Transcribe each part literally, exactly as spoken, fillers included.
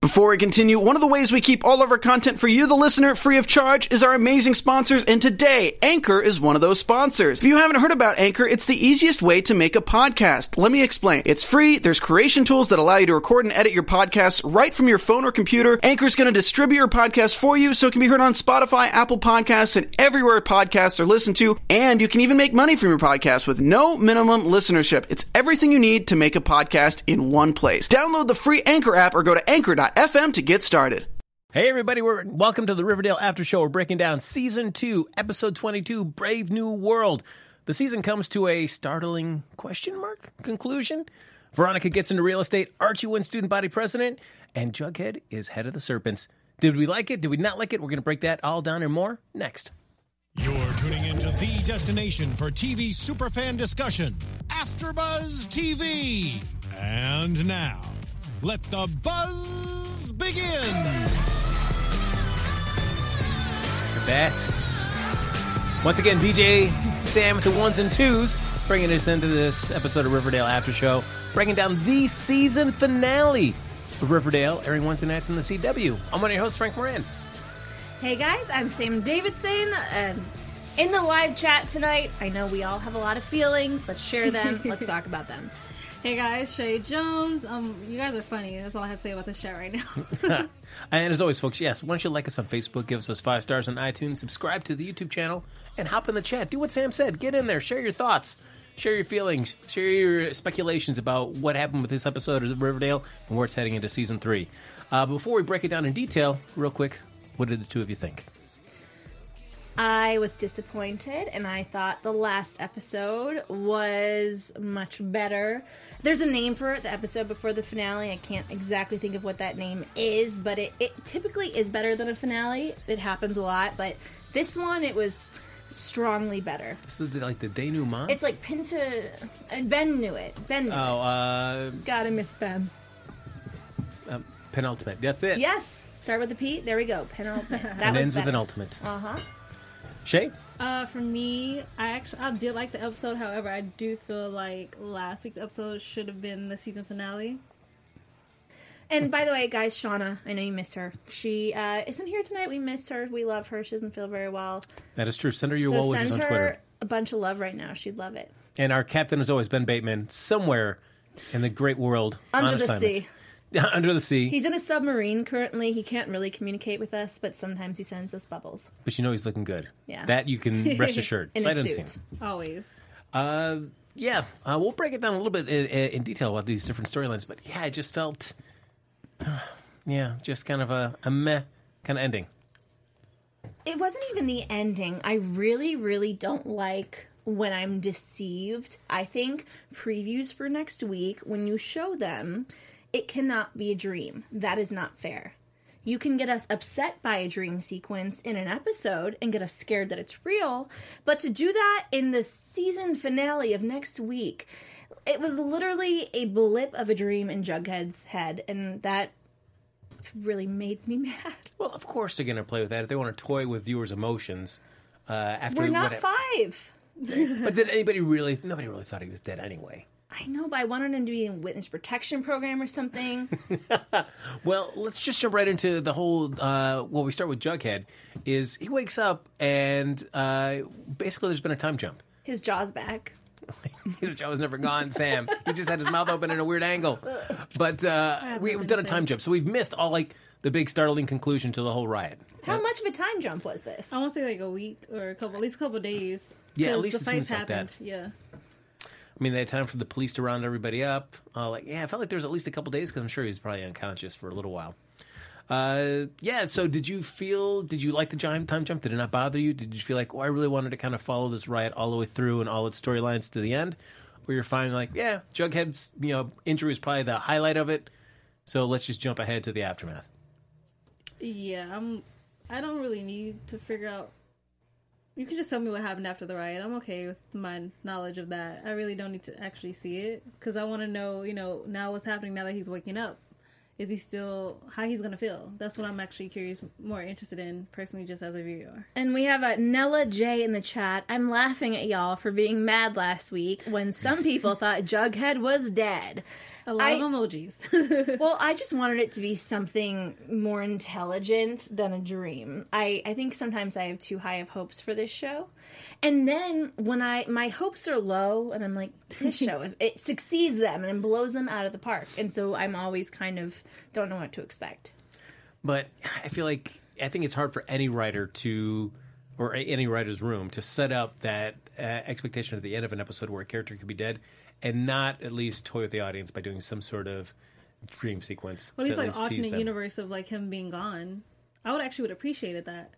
Before we continue, one of the ways we keep all of our content for you, the listener, free of charge is our amazing sponsors, and today, Anchor is one of those sponsors. If you haven't heard about Anchor, it's the easiest way to make a podcast. Let me explain. It's free, there's creation tools that allow you to record and edit your podcasts right from your phone or computer. Anchor is going to distribute your podcast for you so it can be heard on Spotify, Apple Podcasts, and everywhere podcasts are listened to, and you can even make money from your podcast with no minimum listenership. It's everything you need to make a podcast in one place. Download the free Anchor app or go to anchor dot f m to get started. Hey everybody, we're welcome to the Riverdale After Show. We're breaking down Season two, Episode twenty-two, Brave New World. The season comes to a startling question mark conclusion. Veronica gets into real estate, Archie wins student body president, and Jughead is head of the Serpents. Did we like it? Did we not like it? We're going to break that all down and more next. You're tuning into the destination for T V superfan discussion, AfterBuzz T V. And now, let the buzz begin. That. Once again, D J Sam with the ones and twos, bringing us into this episode of Riverdale After Show, breaking down the season finale of Riverdale, airing Wednesday nights on the C W. I'm one of your hosts, Frank Moran. Hey guys, I'm Sam Davidson. Um, in the live chat tonight, I know we all have a lot of feelings. Let's share them. Let's talk about them. Hey guys, Shay Jones. Um, you guys are funny. That's all I have to say about this chat right now. And as always, folks, yes, why don't you like us on Facebook, give us those five stars on iTunes, subscribe to the YouTube channel, and hop in the chat. Do what Sam said. Get in there. Share your thoughts. Share your feelings. Share your speculations about what happened with this episode of Riverdale and where it's heading into Season three. Uh, before we break it down in detail, real quick, what did the two of you think? I was disappointed, and I thought the last episode was much better. There's a name for it, the episode before the finale. I can't exactly think of what that name is, but it, it typically is better than a finale. It happens a lot, but this one, it was strongly better. It's the, like the denouement? It's like Pinta... and Ben knew it. Ben knew oh, it. uh... Gotta miss Ben. Uh, penultimate. That's it. Yes. Start with the P. There we go. Penultimate. That and was ends better. with an ultimate. Uh-huh. Shay? Uh, for me, I actually I did like the episode. However, I do feel like last week's episode should have been the season finale. And by the way, guys, Shauna, I know you miss her. She uh, isn't here tonight. We miss her. We love her. She doesn't feel very well. That is true. Send her your so well wishes on send her Twitter. a bunch of love right now. She'd love it. And our captain has always been Bateman, somewhere in the great world. Under on the assignment. sea. Under the sea. He's in a submarine currently. He can't really communicate with us, but sometimes he sends us bubbles. But you know he's looking good. Yeah. That you can rest assured. In Sight a unseen. suit. Always. Uh, yeah. Uh, we'll break it down a little bit in, in detail about these different storylines. But yeah, I just felt, uh, yeah, just kind of a, a meh kind of ending. It wasn't even the ending. I really, really don't like when I'm deceived. I think previews for next week, when you show them, it cannot be a dream. That is not fair. You can get us upset by a dream sequence in an episode and get us scared that it's real, but to do that in the season finale of next week, it was literally a blip of a dream in Jughead's head, and that really made me mad. Well, of course they're going to play with that if they want to toy with viewers' emotions. Uh, after We're not what, five. But did anybody really? Nobody really thought he was dead anyway. I know, but I wanted him to be in witness protection program or something. Well, let's just jump right into the whole, uh, well, we start with Jughead, is he wakes up and uh, basically there's been a time jump. His jaw's back. His jaw was never gone, Sam. He just had his mouth open in a weird angle. But uh, we, we've done a time jump, so we've missed all, like, the big startling conclusion to the whole riot. How yeah. much of a time jump was this? I want to say like a week or a couple, at least a couple of days. Yeah, at least the it seems fights like happened. that. Yeah. I mean, they had time for the police to round everybody up. Uh, like, yeah, I felt like there was at least a couple days because I'm sure he was probably unconscious for a little while. Uh, yeah, so did you feel, did you like the time jump? Did it not bother you? Did you feel like, oh, I really wanted to kind of follow this riot all the way through and all its storylines to the end? Or you're fine, like, yeah, Jughead's, you know, injury is probably the highlight of it, so let's just jump ahead to the aftermath. Yeah, I'm, I don't really need to figure out. You can just tell me what happened after the riot. I'm okay with my knowledge of that. I really don't need to actually see it because I want to know, you know, now what's happening now that he's waking up. Is he still, how he's going to feel? That's what I'm actually curious, more interested in, personally, just as a viewer. And we have a Nella J in the chat. I'm laughing at y'all for being mad last week when some people thought Jughead was dead. A lot I- of emojis. Well, I just wanted it to be something more intelligent than a dream. I, I think sometimes I have too high of hopes for this show. And then when I my hopes are low and I'm like, this show is it succeeds them and it blows them out of the park. And so I'm always kind of don't know what to expect. But I feel like I think it's hard for any writer to, or any writer's room, to set up that uh, expectation at the end of an episode where a character could be dead, and not at least toy with the audience by doing some sort of dream sequence. Well, to he's at like least tease alternate them. universe of like him being gone. I would actually would appreciated that.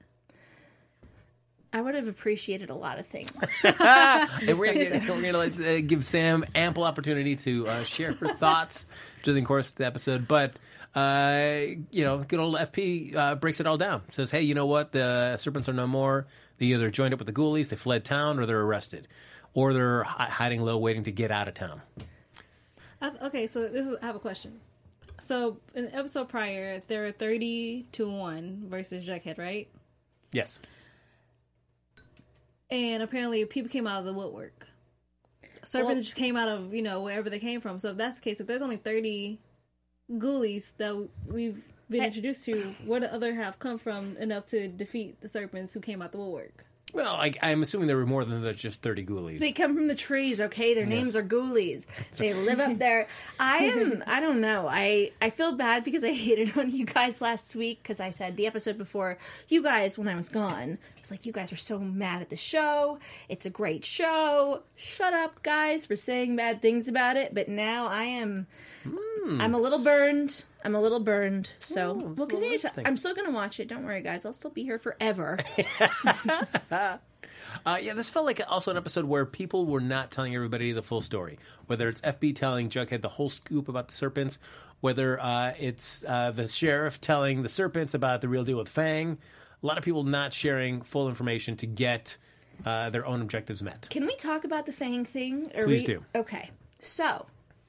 I would have appreciated a lot of things. And we're gonna, get, we're gonna let, uh, give Sam ample opportunity to uh, share her thoughts during the course of the episode. But uh, you know, good old F P uh, breaks it all down. Says, "Hey, you know what? The serpents are no more. They either joined up with the ghoulies, they fled town, or they're arrested, or they're hi- hiding low, waiting to get out of town." I, okay, so this is I have a question. So in the episode prior, there were thirty to one versus Jughead, right? Yes. And apparently people came out of the woodwork. Serpents Well- just came out of, you know, wherever they came from. So if that's the case, if there's only thirty ghoulies that we've been Hey. introduced to, where do other have come from enough to defeat the serpents who came out the woodwork? Well, I, I'm assuming there were more than the- just thirty ghoulies. They come from the trees, okay? Their names Yes. are ghoulies. They live up there. I am, I don't know. I, I feel bad because I hated on you guys last week because I said the episode before, you guys, when I was gone, I was like, you guys are so mad at the show. It's a great show. Shut up, guys, for saying bad things about it. But now I am, I'm a little burned. I'm a little burned. So Oh, it's a we'll little continue to, interesting. I'm still going to watch it. Don't worry, guys. I'll still be here forever. Uh, yeah, this felt like also an episode where people were not telling everybody the full story. Whether it's F B telling Jughead the whole scoop about the serpents, whether uh, it's uh, the sheriff telling the serpents about the real deal with Fang. A lot of people not sharing full information to get uh, their own objectives met. Can we talk about the Fang thing? Are Please we... do. Okay, so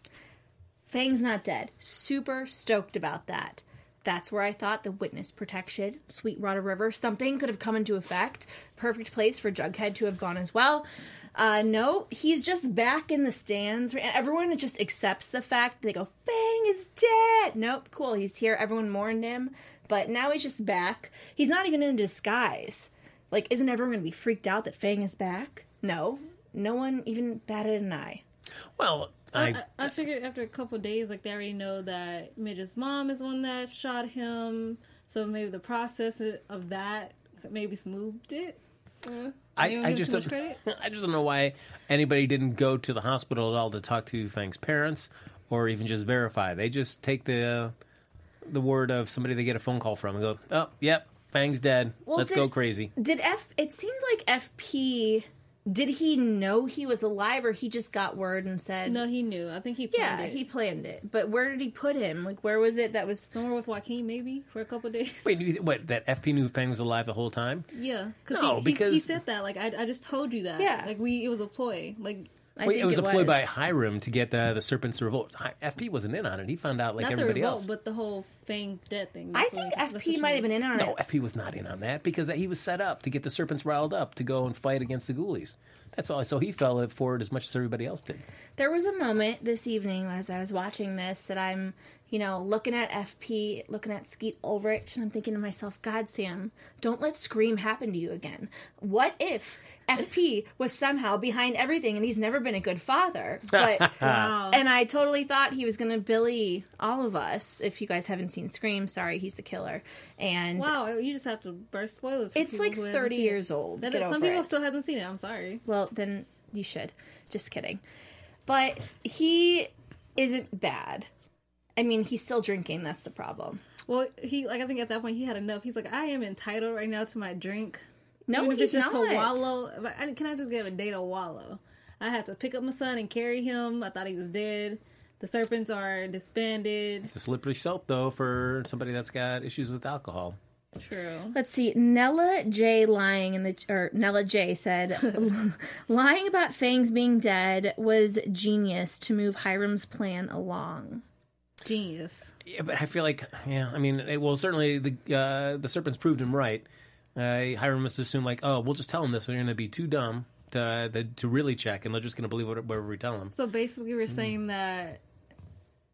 Fang's not dead. Super stoked about that. That's where I thought the witness protection, Sweetwater River, something could have come into effect. Perfect place for Jughead to have gone as well. Uh, no, he's just back in the stands. Everyone just accepts the fact. They go, Fang is dead. Nope, cool. He's here. Everyone mourned him. But now he's just back. He's not even in disguise. Like, isn't everyone going to be freaked out that Fang is back? No. No one even batted an eye. Well, I, I, I figured after a couple of days, like, they already know that Midge's mom is the one that shot him. So maybe the process of that maybe smoothed it. Uh, I, anyone I give just too much don't. credit? I just don't know why anybody didn't go to the hospital at all to talk to Fang's parents, or even just verify. They just take the the word of somebody they get a phone call from and go, "Oh, yep, Fang's dead. Well, Let's did- go crazy." Did F... It seemed like F P... Did he know he was alive, or he just got word and said... No, he knew. I think he planned Yeah, it. he planned it. But where did he put him? Like, where was it that was... Somewhere with Joaquin, maybe, for a couple of days. Wait, you- what? That F P knew Fang was alive the whole time? Yeah, cause No, he, he- because- he said that. Like, I, I just told you that. Yeah. Like, we, it was a ploy. Like, I Wait, think it was a ploy by Hiram to get the, the serpents to revolt. Hi- F P wasn't in on it. He found out like not the everybody revolt, else. but the whole Fang dead thing. I That's what think he- F that's P what might she have been in on No, it. F P was not in on that because he was set up to get the serpents riled up to go and fight against the ghoulies. That's all. So he fell for it as much as everybody else did. There was a moment this evening as I was watching this that I'm, you know, looking at F P, looking at Skeet Ulrich, and I'm thinking to myself, God, Sam, don't let Scream happen to you again. What if F P was somehow behind everything and he's never been a good father? But Wow. and I totally thought he was going to Billy all of us. If you guys haven't seen Scream, sorry, he's the killer. And Wow, you just have to burst spoilers. For it's people like who haven't thirty seen it. years old. That Get is- some over people it. still haven't seen it. I'm sorry. Well, then you should. Just kidding. But he isn't bad. I mean, he's still drinking. That's the problem. Well, he like I think at that point he had enough. He's like, I am entitled right now to my drink. No, Even if he's it's just not. to wallow. Like, I- Can I just get a day to wallow? I had to pick up my son and carry him. I thought he was dead. The serpents are disbanded. It's a slippery slope, though, for somebody that's got issues with alcohol. True. Let's see. Nella J lying in the or Nella J said lying about Fangs being dead was genius to move Hiram's plan along. Genius. Yeah, but I feel like, yeah, I mean, it, well, certainly the uh, the serpents proved him right. Uh, Hiram must assume, like, oh, we'll just tell him this. They're going to be too dumb to uh, to really check, and they're just going to believe whatever we tell them. So basically, we're saying that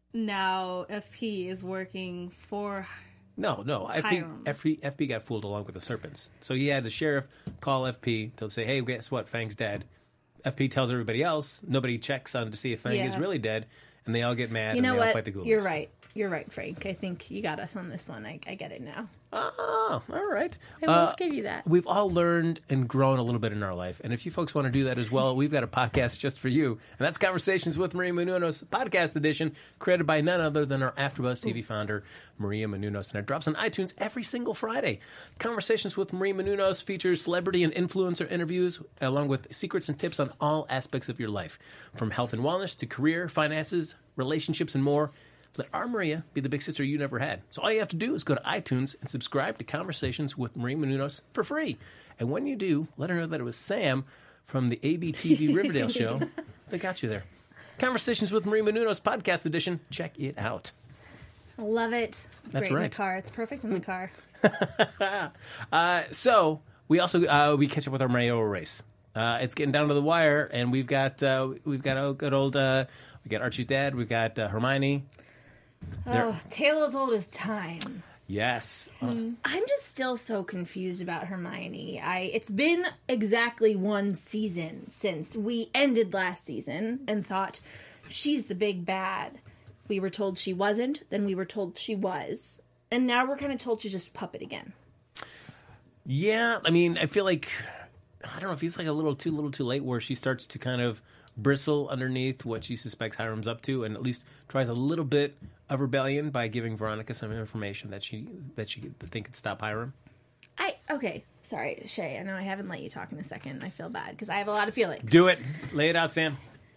now F P is working for. No, no. F P, Hiram. F P, F P got fooled along with the serpents. So he had the sheriff call F P. They'll say, hey, guess what? Fang's dead. F P tells everybody else. Nobody checks on to see if Fang Yeah. is really dead. And they all get mad You and know they all what? fight the ghoulies. You're right. You're right, Frank. I think you got us on this one. I, I get it now. Oh, all right. I will Uh, give you that. We've all learned and grown a little bit in our life. And if you folks want to do that as well, we've got a podcast just for you. And that's Conversations with Maria Menounos, podcast edition, created by none other than our AfterBuzz T V founder, Maria Menounos. And it drops on iTunes every single Friday. Conversations with Maria Menounos features celebrity and influencer interviews, along with secrets and tips on all aspects of your life, from health and wellness to career, finances, relationships, and more. Let our Maria be the big sister you never had. So all you have to do is go to iTunes and subscribe to Conversations with Maria Menounos for free. And when you do, let her know that it was Sam from the A B T V Riverdale show that got you there. Conversations with Maria Menounos podcast edition. Check it out. I love it. That's Great in right. the car. It's perfect in the car. Uh, so we also uh, we catch up with our Mario race. Uh, it's getting down to the wire, and we've got uh, we've got a good old uh, we got Archie's dad. We've got uh, Hermione. They're- Oh, tale as old as time. Yes. Uh, I'm just still so confused about Hermione. I it's been exactly one season since we ended last season and thought she's the big bad. We were told she wasn't, then we were told she was, and now we're kind of told she's just puppet again. Yeah, I mean, I feel like I don't know. It feels like a little too little too late, where she starts to kind of bristle underneath what she suspects Hiram's up to, and at least tries a little bit of rebellion by giving Veronica some information that she that she that think could stop Hiram. I okay, sorry, Shay. I know I haven't let you talk in a second. I feel bad because I have a lot of feelings. Do it. Lay it out, Sam.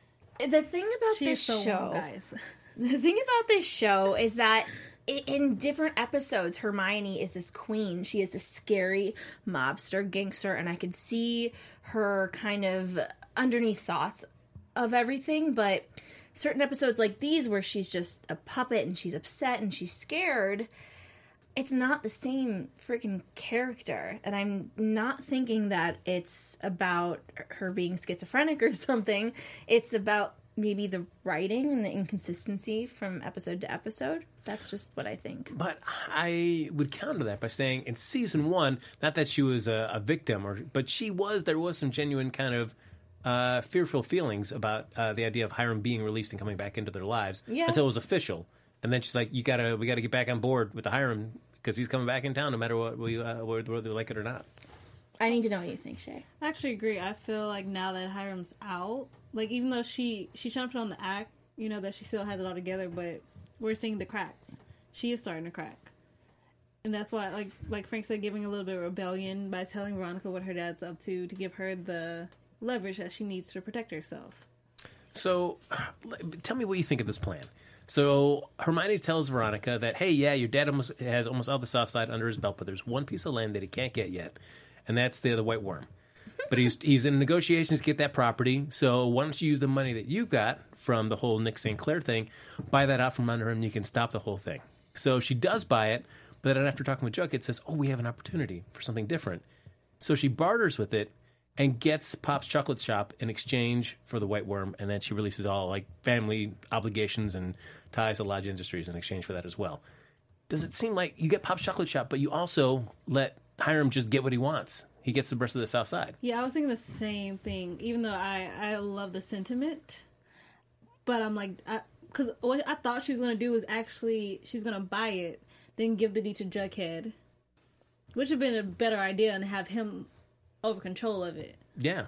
The thing about She this is so show, warm, guys. the thing about this show is that i- in different episodes, Hermione is this queen. She is this scary mobster gangster, and I could see her kind of underneath thoughts of everything. But certain episodes like these, where she's just a puppet and she's upset and she's scared, it's not the same freaking character. And I'm not thinking that it's about her being schizophrenic or something. It's about maybe the writing and the inconsistency from episode to episode. That's just what I think. But I would counter that by saying in season one, not that she was a, a victim, or but she was. There was some genuine kind of uh, fearful feelings about uh, the idea of Hiram being released and coming back into their lives Yeah. until it was official. And then she's like, "You gotta, we gotta get back on board with the Hiram because he's coming back in town, no matter what we uh, whether we like it or not." I need to know what you think, Shay. I actually agree. I feel like now that Hiram's out, like even though she she's trying to put on the act, you know, that she still has it all together, but we're seeing the cracks. She is starting to crack, and that's why, like like Frank said, giving a little bit of rebellion by telling Veronica what her dad's up to to give her the leverage that she needs to protect herself. So, tell me what you think of this plan. So Hermione tells Veronica that, hey, yeah, your dad almost has almost all the South Side under his belt, but there's one piece of land that he can't get yet, and that's the the White Worm. But he's he's in negotiations to get that property. So why don't you use the money that you've got from the whole Nick Saint Clair thing, buy that out from under him, and you can stop the whole thing. So she does buy it, but then after talking with Jughead, says, oh, we have an opportunity for something different. So she barters with it and gets Pop's Chocolate Shop in exchange for the White Worm, and then she releases all like family obligations and ties to Lodge Industries in exchange for that as well. Does it seem like you get Pop's Chocolate Shop, but you also let Hiram just get what he wants? He gets the rest of the South Side. Yeah, I was thinking the same thing. Even though I I love the sentiment, but I'm like, because what I thought she was gonna do was actually she's gonna buy it, then give the deed to Jughead, which would have been a better idea and have him over control of it. Yeah.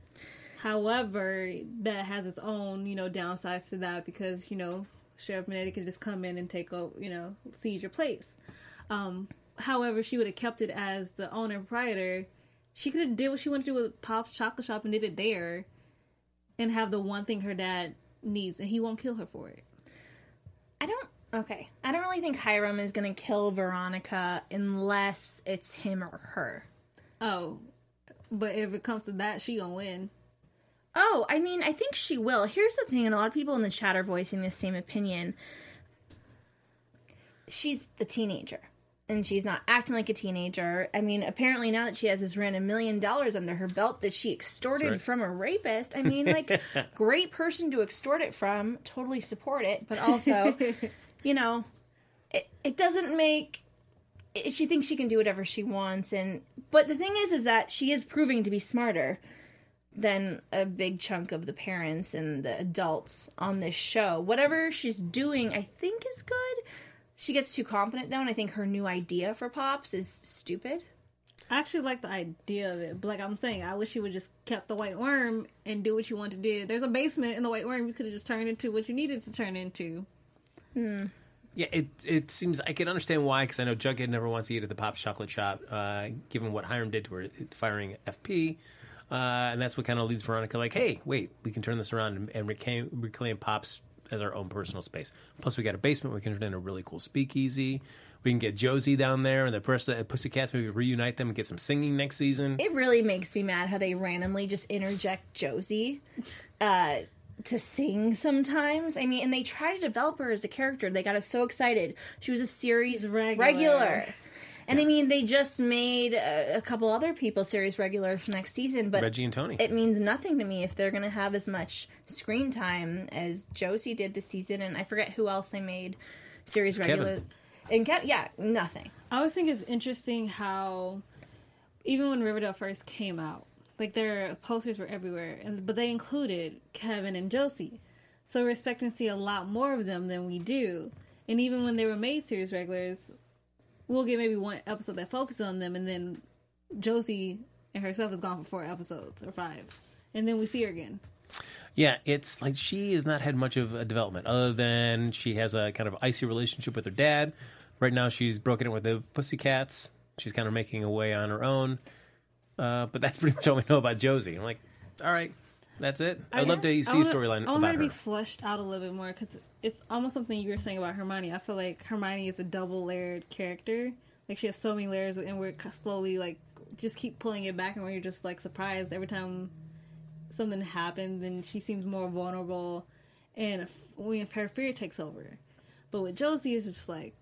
However, that has its own, you know, downsides to that because, you know, Sheriff Manetti could just come in and take over, you know, seize your place. Um, however, she would have kept it as the owner and proprietor. She could have did what she wanted to do with Pop's Chocolate Shop and did it there and have the one thing her dad needs, and he won't kill her for it. I don't. Okay. I don't really think Hiram is going to kill Veronica unless it's him or her. Oh, but if it comes to that, she gonna win. Oh, I mean, I think she will. Here's the thing, and a lot of people in the chat are voicing the same opinion. She's a teenager, and she's not acting like a teenager. I mean, apparently now that she has this random million dollars under her belt that she extorted right. from a rapist, I mean, like, great person to extort it from, totally support it, but also, you know, it, it doesn't make, it, she thinks she can do whatever she wants, and, but the thing is, is that she is proving to be smarter than a big chunk of the parents and the adults on this show. Whatever she's doing, I think is good. She gets too confident, though, and I think her new idea for Pops is stupid. I actually like the idea of it, but like I'm saying, I wish you would just kept the White Worm and do what you wanted to do. There's a basement in the White Worm you could have just turned into what you needed to turn into. Hmm. Yeah, it it seems I can understand why, because I know Jughead never wants to eat at the Pop's chocolate shop, uh, given what Hiram did to her, firing F P. Uh, and that's what kind of leads Veronica like, hey, wait, we can turn this around and, and reclaim, reclaim Pops as our own personal space. Plus, we got a basement we can turn into a really cool speakeasy. We can get Josie down there and the person at Pussycats, maybe reunite them and get some singing next season. It really makes me mad how they randomly just interject Josie uh, to sing sometimes. I mean, and they try to develop her as a character. They got us so excited. She was a series Regular. regular. And I mean, they just made a, a couple other people series regular for next season, but Reggie and Tony. It means nothing to me if they're going to have as much screen time as Josie did this season, and I forget who else they made series It's regular. Kevin. And Kev, yeah, nothing. I always think it's interesting how, even when Riverdale first came out, like their posters were everywhere, and but they included Kevin and Josie. So we're expecting to see a lot more of them than we do. And even when they were made series regulars, we'll get maybe one episode that focuses on them, and then Josie and herself is gone for four episodes or five, and then we see her again. Yeah, it's like she has not had much of a development other than she has a kind of icy relationship with her dad. Right now she's broken it with the Pussycats. She's kind of making a way on her own. Uh, but that's pretty much all we know about Josie. I'm like, all right, that's it. I'd love to see a storyline I want about her to her. be fleshed out a little bit more, because it's almost something you were saying about Hermione. I feel like Hermione is a double-layered character. Like, she has so many layers, and we're slowly, like, just keep pulling it back, and we're just, like, surprised every time something happens, and she seems more vulnerable, and when her fear takes over. But with Josie, it's just like,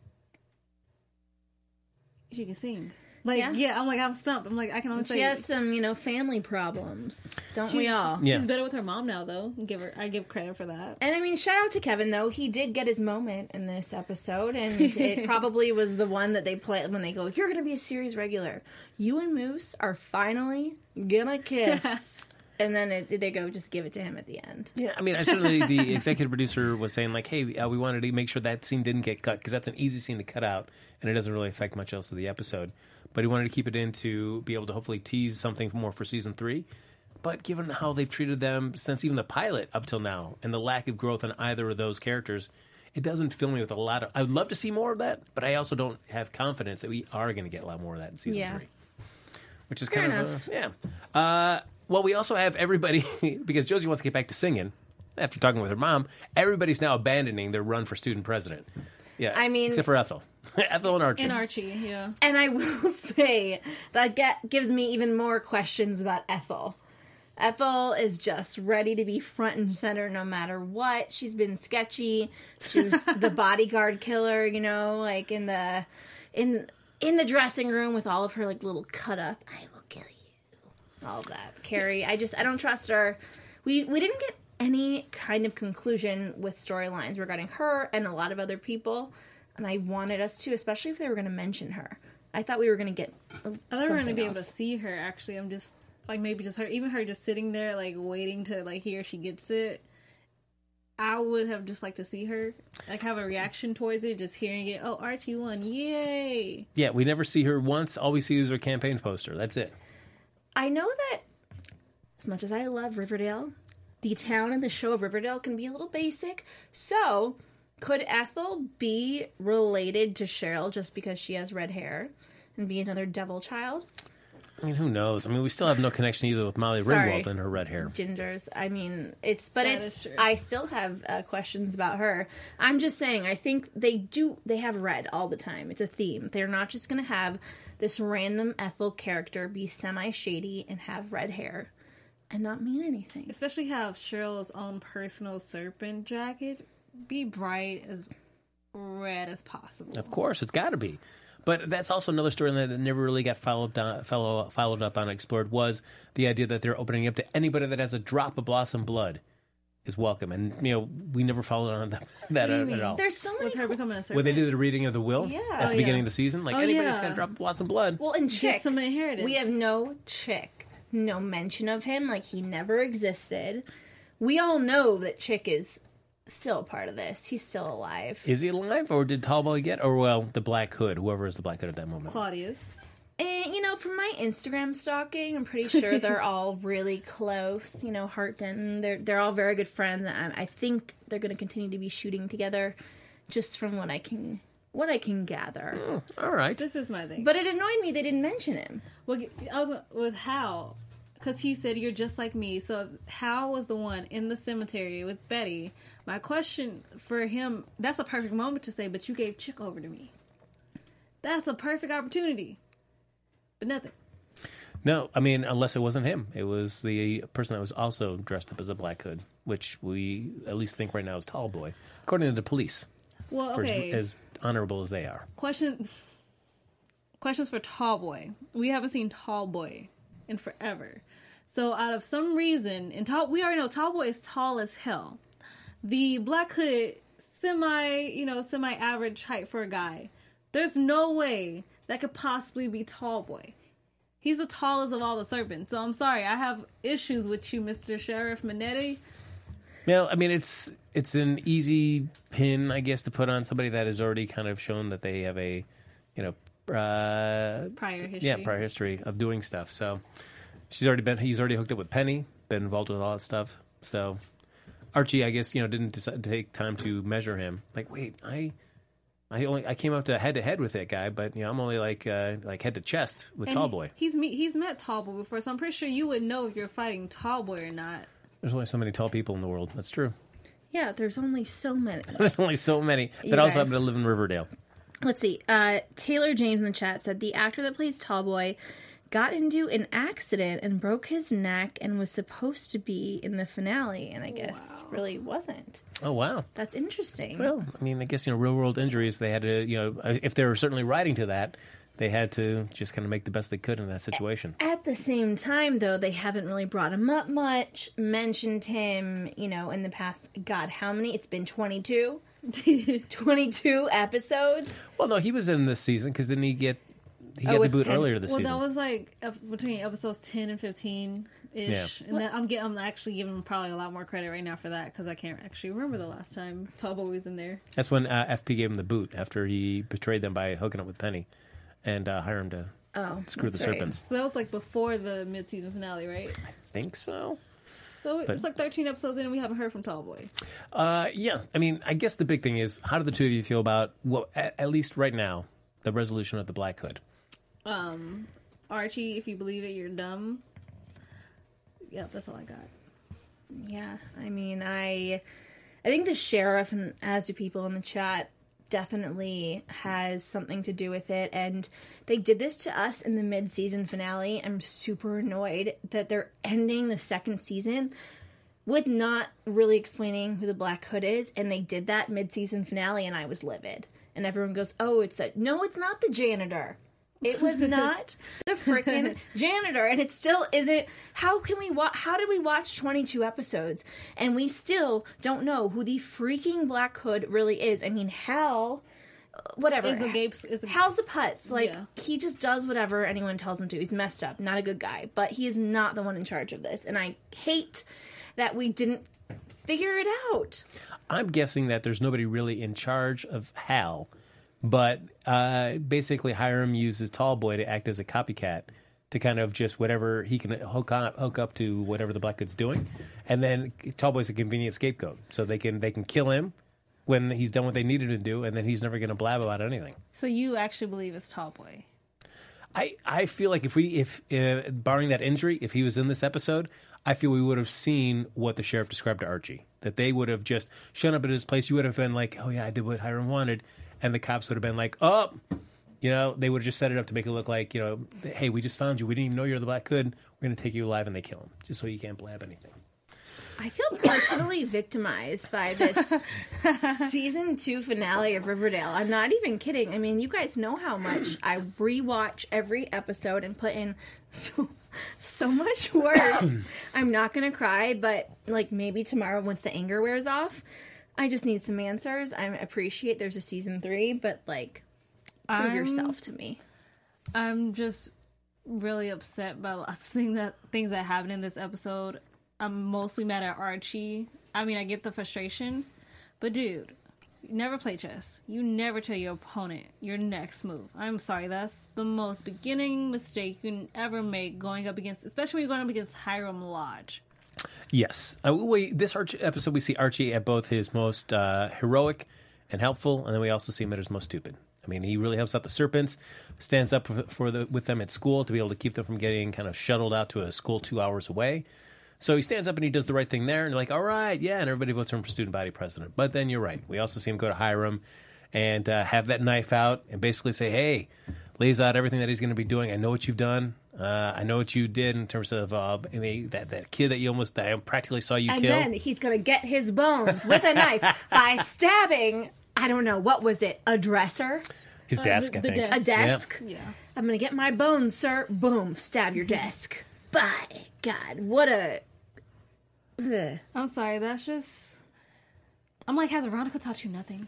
she can sing. Like, Yeah. yeah, I'm like, I'm stumped. I'm like, I can only She say... has some, you know, family problems, don't we She's- all? Yeah. She's better with her mom now, though. Give her, I give credit for that. And I mean, shout out to Kevin, though. He did get his moment in this episode, and it probably was the one that they play when they go, you're going to be a series regular. You and Moose are finally gonna kiss. And then it, they go, just give it to him at the end. Yeah, I mean, I certainly the executive producer was saying like, "Hey, uh, we wanted to make sure that scene didn't get cut because that's an easy scene to cut out, and it doesn't really affect much else of the episode." But he wanted to keep it in to be able to hopefully tease something more for season three. But given how they've treated them since even the pilot up till now, and the lack of growth on either of those characters, it doesn't fill me with a lot of. I would love to see more of that, but I also don't have confidence that we are going to get a lot more of that in season Yeah. three, which is Fair kind enough. of uh, yeah. Uh, Well, we also have everybody, because Josie wants to get back to singing after talking with her mom, everybody's now abandoning their run for student president. Yeah, I mean- except for Ethel. Ethel and Archie. And Archie, yeah. And I will say that get, gives me even more questions about Ethel. Ethel is just ready to be front and center no matter what. She's been sketchy. She was the bodyguard killer, you know, like in the in in the dressing room with all of her like little cut up. I will kill you. All that. Carrie, I just I don't trust her. We we didn't get any kind of conclusion with storylines regarding her and a lot of other people. And I wanted us to, especially if they were going to mention her. I thought we were going to get I thought we were going to be able to see her, actually. I'm just, like, maybe just her, even her just sitting there, like, waiting to, like, hear if she gets it. I would have just liked to see her, like, have a reaction towards it, just hearing it. Oh, Archie won. Yay. Yeah, we never see her once. All we see is her campaign poster. That's it. I know that as much as I love Riverdale, the town and the show of Riverdale can be a little basic. So, could Ethel be related to Cheryl just because she has red hair and be another devil child? I mean, who knows? I mean, we still have no connection either with Molly Sorry. Ringwald and her red hair. Gingers. I mean, it's, but That it's, is true. I still have uh, questions about her. I'm just saying, I think they do, they have red all the time. It's a theme. They're not just going to have this random Ethel character be semi-shady and have red hair and not mean anything. Especially have Cheryl's own personal serpent jacket be bright as red as possible. Of course, it's got to be. But that's also another story that never really got followed down, follow, followed up on and explored was the idea that they're opening up to anybody that has a drop of Blossom blood is welcome. And, you know, we never followed on that, that at, at all. There's so many. With her cool- becoming a serpent. When they did the reading of the will Yeah. at the Oh, beginning yeah. of the season, like Oh, anybody that's yeah. got a drop of Blossom blood. Well, and Get Chick, some inheritance. we have no Chick, no mention of him. Like he never existed. We all know that Chick is still a part of this. He's still alive. Is he alive, or did Tallboy get, or well, the Black Hood, whoever is the Black Hood at that moment? Claudius. And, you know, from my Instagram stalking, I'm pretty sure they're all really close. You know, Hart Denton, they're, they're all very good friends. I, I think they're going to continue to be shooting together just from what I can what I can gather. Oh, all right. This is my thing. But it annoyed me they didn't mention him. Well, I was with Hal, because he said, you're just like me. So Hal was the one in the cemetery with Betty. My question for him, that's a perfect moment to say, but you gave Chick over to me. That's a perfect opportunity. But nothing. No, I mean, unless it wasn't him. It was the person that was also dressed up as a Black Hood, which we at least think right now is Tallboy, according to the police. Well, For okay. as, as honorable as they are. Question. Questions for Tallboy. We haven't seen Tallboy in forever. So out of some reason, and tall, we already know Tallboy is tall as hell. The Black Hood, semi, you know, semi-average height for a guy. There's no way that could possibly be Tallboy. He's the tallest of all the serpents. So I'm sorry, I have issues with you, Mister Sheriff Minetti. No, I mean, it's it's an easy pin, I guess, to put on somebody that has already kind of shown that they have a, you know, uh, Prior history. yeah, prior history of doing stuff. So she's already been, he's already hooked up with Penny, been involved with all that stuff. So Archie, I guess, you know, didn't decide to take time to measure him. Like, wait, I... I only I came up to head to head with that guy, but you know I'm only like uh, like head to chest with And Tallboy. He, he's me, he's met Tallboy before, so I'm pretty sure you would know if you're fighting Tallboy or not. There's only so many tall people in the world. That's true. Yeah, there's only so many. There's only so many that You also guys. happen to live in Riverdale. Let's see. Uh, Taylor James in the chat said the actor that plays Tallboy got into an accident and broke his neck and was supposed to be in the finale, and I guess really wasn't. Oh wow. That's interesting. Well, I mean, I guess you know real world injuries. They had to, you know, if they were certainly riding to that, they had to just kind of make the best they could in that situation. At the same time, though, they haven't really brought him up much, mentioned him, you know, in the past, God, how many? It's been twenty-two? twenty-two episodes? Well, no, he was in this season because didn't he get he Oh, got the with boot Penny. earlier this Well, season? that was like ep- between episodes ten and fifteen ish, Yeah. and that, I'm getting, I'm actually giving him probably a lot more credit right now for that because I can't actually remember the last time Tallboy was in there. That's when uh, F P gave him the boot after he betrayed them by hooking up with Penny, and uh, hired him to Oh, screw the that's right. serpents. So that was like before the mid season finale, right? Think so. So But- it's like thirteen episodes in, and we haven't heard from Tallboy. Uh, yeah, I mean, I guess the big thing is, how do the two of you feel about, well, at, at least right now, the resolution of the Black Hood? Um, Archie, if you believe it, you're dumb. Yeah, that's all I got. Yeah, I mean, I, I think the sheriff, and as do people in the chat, definitely has something to do with it. And they did this to us in the mid-season finale. I'm super annoyed that they're ending the second season with not really explaining who the Black Hood is. And they did that mid-season finale, and I was livid. And everyone goes, "Oh, it's that." No, it's not the janitor. It was not the freaking janitor, and it still isn't. How can we watch? How did we watch twenty-two episodes and we still don't know who the freaking Black Hood really is? I mean, Hal, whatever. Is a Gabe's, is a, Hal's a putz. Like Yeah. he just does whatever anyone tells him to. He's messed up, not a good guy, but he is not the one in charge of this. And I hate that we didn't figure it out. I'm guessing that there's nobody really in charge of Hal, but uh, basically Hiram uses Tallboy to act as a copycat to kind of just whatever he can hook up, hook up to whatever the Black Hood's doing, and then Tallboy's a convenient scapegoat, so they can they can kill him when he's done what they needed to do, and then he's never going to blab about anything. so you actually believe it's Tallboy? I, I feel like if we if uh, barring that injury, if he was in this episode, I feel we would have seen what the sheriff described to Archie. That they would have just shown up at his place. You would have been like, "Oh yeah, I did what Hiram wanted," and the cops would have been like, "Oh," you know, they would have just set it up to make it look like, you know, "Hey, we just found you. We didn't even know you're the Black Hood. We're going to take you alive," and they kill him just so you can't blab anything. I feel personally victimized by this season two finale of Riverdale. I'm not even kidding. I mean, you guys know how much I rewatch every episode and put in so so much work. I'm not gonna cry, but like maybe tomorrow once the anger wears off, I just need some answers. I appreciate there's a season three, but like prove I'm, yourself to me. I'm just really upset by lots of things that things that happened in this episode. I'm mostly mad at Archie. I mean, I get the frustration, but dude, you never play chess. You never tell your opponent your next move. I'm sorry, that's the most beginning mistake you can ever make going up against, especially when you're going up against Hiram Lodge. Yes. Uh, we, this Archie episode, we see Archie at both his most uh, heroic and helpful, and then we also see him at his most stupid. I mean, he really helps out the Serpents, stands up for, for the, with them at school to be able to keep them from getting kind of shuttled out to a school two hours away. So he stands up and he does the right thing there, and they're like, all right, yeah, and everybody votes for him for student body president. But then you're right. We also see him go to Hiram and uh, have that knife out and basically say, hey, lays out everything that he's going to be doing. I know what you've done. Uh, I know what you did in terms of uh, I mean, that, that kid that you almost that I practically saw you and kill. And then he's going to get his bones with a knife by stabbing, I don't know, what was it, a dresser? His Uh, desk, the- I the think. desk. A desk? Yeah. I'm going to get my bones, sir. Boom, stab your desk. By God, what a... Ugh. I'm sorry, that's just... I'm like, has Veronica taught you nothing?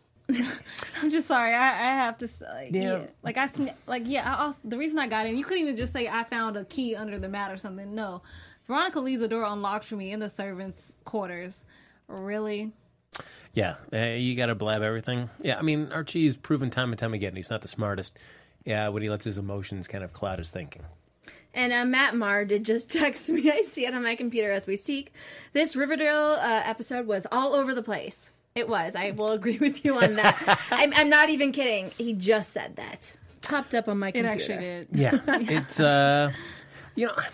I'm just sorry. I, I have to like, Yeah. yeah. Like I like yeah. I also, the reason I got in, you couldn't even just say I found a key under the mat or something. No, Veronica leaves the door unlocked for me in the servants' quarters. Really? Yeah, uh, you got to blab everything. Yeah, I mean, Archie's proven time and time again he's not the smartest. Yeah, when he lets his emotions kind of cloud his thinking. And uh, Matt Marr did just text me. I see it on my computer as we speak. This Riverdale uh, episode was all over the place. It was. I will agree with you on that. I'm, I'm not even kidding. He just said that. Popped up on my It computer. actually did. Yeah, it's uh, you know,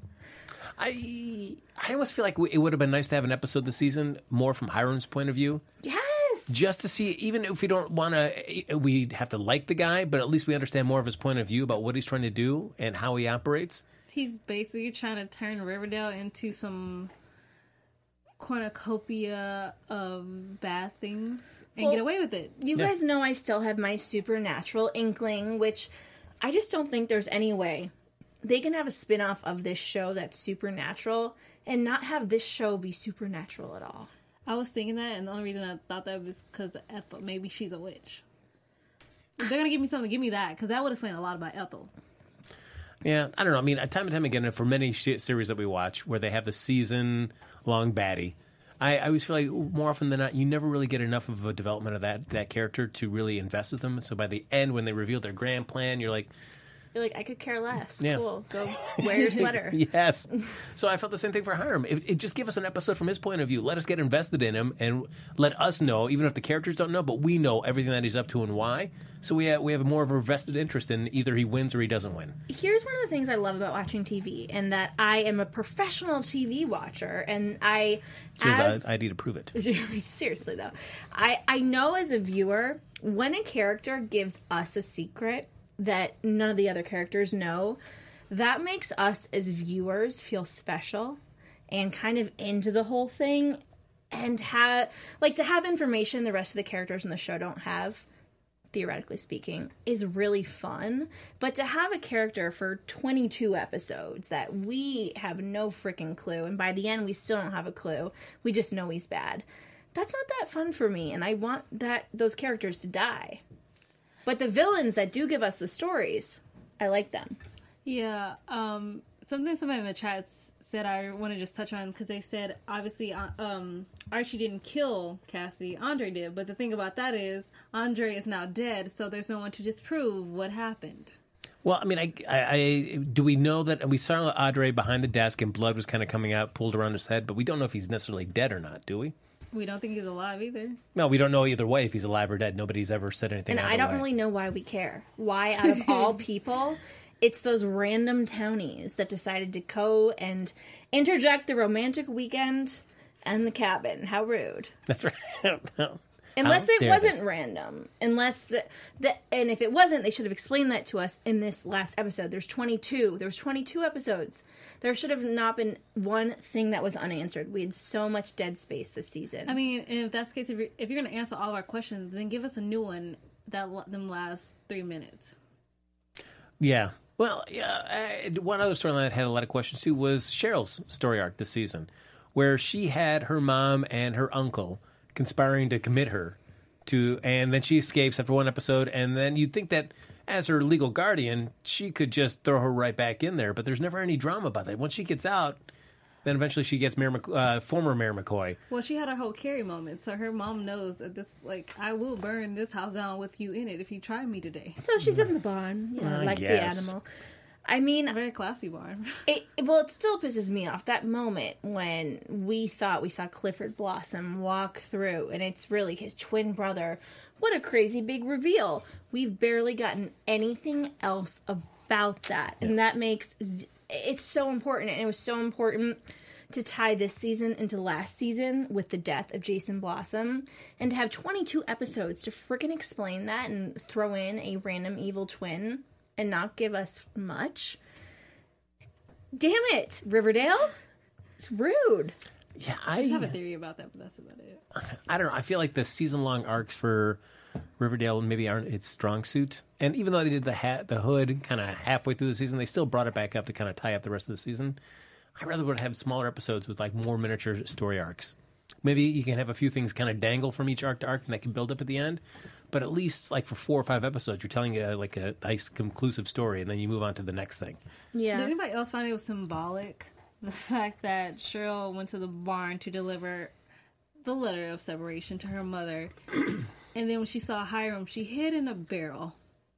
I I almost feel like it would have been nice to have an episode this season more from Hiram's point of view. Yes. Just to see, even if we don't want to, we have to like the guy, but at least we understand more of his point of view about what he's trying to do and how he operates. He's basically trying to turn Riverdale into some cornucopia of bad things and Well, get away with it. You Yeah. guys know I still have my supernatural inkling, which I just don't think there's any way they can have a spin-off of this show that's supernatural and not have this show be supernatural at all. I was thinking that, and the only reason I thought that was because Ethel. Maybe she's a witch. If they're gonna give me something, give me that, because that would explain a lot about Ethel. Yeah, I don't know. I mean, time and time again, for many sh- series that we watch where they have the season-long baddie, I, I always feel like more often than not, you never really get enough of a development of that, that character to really invest with them. So by the end, when they reveal their grand plan, you're like, You're like, I could care less. Yeah. Cool. Go wear your sweater. yes. So I felt the same thing for Hiram. It, it just give us an episode from his point of view. Let us get invested in him and let us know, even if the characters don't know, but we know everything that he's up to and why. So we have, we have more of a vested interest in either he wins or he doesn't win. Here's one of the things I love about watching T V, and that I am a professional T V watcher, and I, She has as I D to prove it. seriously though, I I know as a viewer when a character gives us a secret that none of the other characters know, that makes us as viewers feel special and kind of into the whole thing, and have like to have information the rest of the characters in the show don't have, theoretically speaking, is really fun. But to have a character for twenty-two episodes that we have no freaking clue, and by the end we still don't have a clue, we just know he's bad, that's not that fun for me, and I want that those characters to die. But the villains that do give us the stories, I like them. Yeah, um, something somebody in the chat s- said I want to just touch on, because they said, obviously, uh, um, Archie didn't kill Cassie, Andre did, but the thing about that is, Andre is now dead, so there's no one to disprove what happened. Well, I mean, I, I, I do we know that we saw Audrey behind the desk and blood was kind of coming out, pulled around his head, but we don't know if he's necessarily dead or not, do we? We don't think he's alive either. No, we don't know either way if he's alive or dead. Nobody's ever said anything. And either I don't way. really know why we care. Why, out of all people, it's those random townies that decided to go and interject the romantic weekend and the cabin. How rude. That's right. I don't know. Unless How it dare wasn't they. random. Unless the, the and if it wasn't, they should have explained that to us in this last episode. There's twenty-two. There was twenty-two episodes. There should have not been one thing that was unanswered. We had so much dead space this season. I mean, if that's the case, if you're, if you're going to answer all our questions, then give us a new one that let them last three minutes. Yeah. Well, yeah. I, one other storyline that had a lot of questions too was Cheryl's story arc this season, where she had her mom and her uncle conspiring to commit her to, and then she escapes after one episode, and then you'd think that as her legal guardian, she could just throw her right back in there, but there's never any drama about that. Once she gets out, then eventually she gets Mayor Mc, uh, former Mayor McCoy. Well, she had her whole Carrie moment, so her mom knows that this, like, I will burn this house down with you in it if you try me today. so she's in the barn, you know, I like the guess. animal. I mean, A very classy barn. It, well, it still pisses me off, that moment when we thought we saw Clifford Blossom walk through, and it's really his twin brother. What a crazy big reveal. We've barely gotten anything else about that, and that makes z- it's so important, and it was so important to tie this season into last season with the death of Jason Blossom, and to have twenty-two episodes to frickin' explain that and throw in a random evil twin and not give us much. Damn it, Riverdale. It's rude. Yeah, I have a I theory about that, but that's about it. I don't know. I feel like the season long arcs for Riverdale maybe aren't its strong suit. And even though they did the hat, the hood kind of halfway through the season, they still brought it back up to kind of tie up the rest of the season. I rather would have smaller episodes with like more miniature story arcs. Maybe you can have a few things kind of dangle from each arc to arc, and that can build up at the end. But at least like for four or five episodes, you're telling a, like a nice conclusive story, and then you move on to the next thing. Yeah. Did anybody else find it was symbolic? The fact that Cheryl went to the barn to deliver the letter of separation to her mother, and then when she saw Hiram, she hid in a barrel.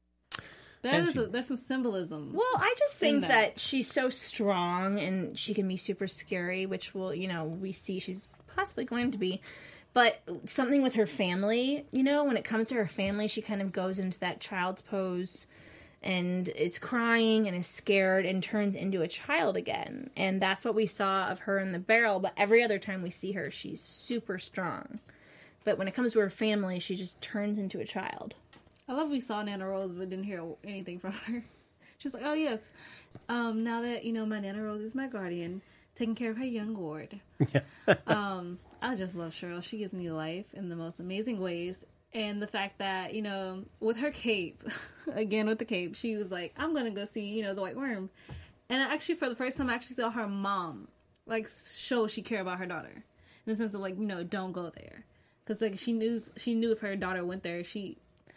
That And is she- a, there's some symbolism. Well, I just think that. that she's so strong and she can be super scary, which will, you know, we see she's possibly going to be. But something with her family, you know, when it comes to her family, she kind of goes into that child's pose and is crying and is scared and turns into a child again. And that's what we saw of her in the barrel. But every other time we see her, she's super strong. But when it comes to her family, she just turns into a child. I love we saw Nana Rose, but didn't hear anything from her. She's like, oh, yes, um, now that, you know, my Nana Rose is my guardian, taking care of her young ward. um, I just love Cheryl. She gives me life in the most amazing ways. And the fact that, you know, with her cape, again with the cape, she was like, I'm going to go see, you know, the White Worm. And actually, for the first time, I actually saw her mom, like, show she cared about her daughter. In the sense of, like, you know, don't go there. Because, like, she knew, she knew if her daughter went there, she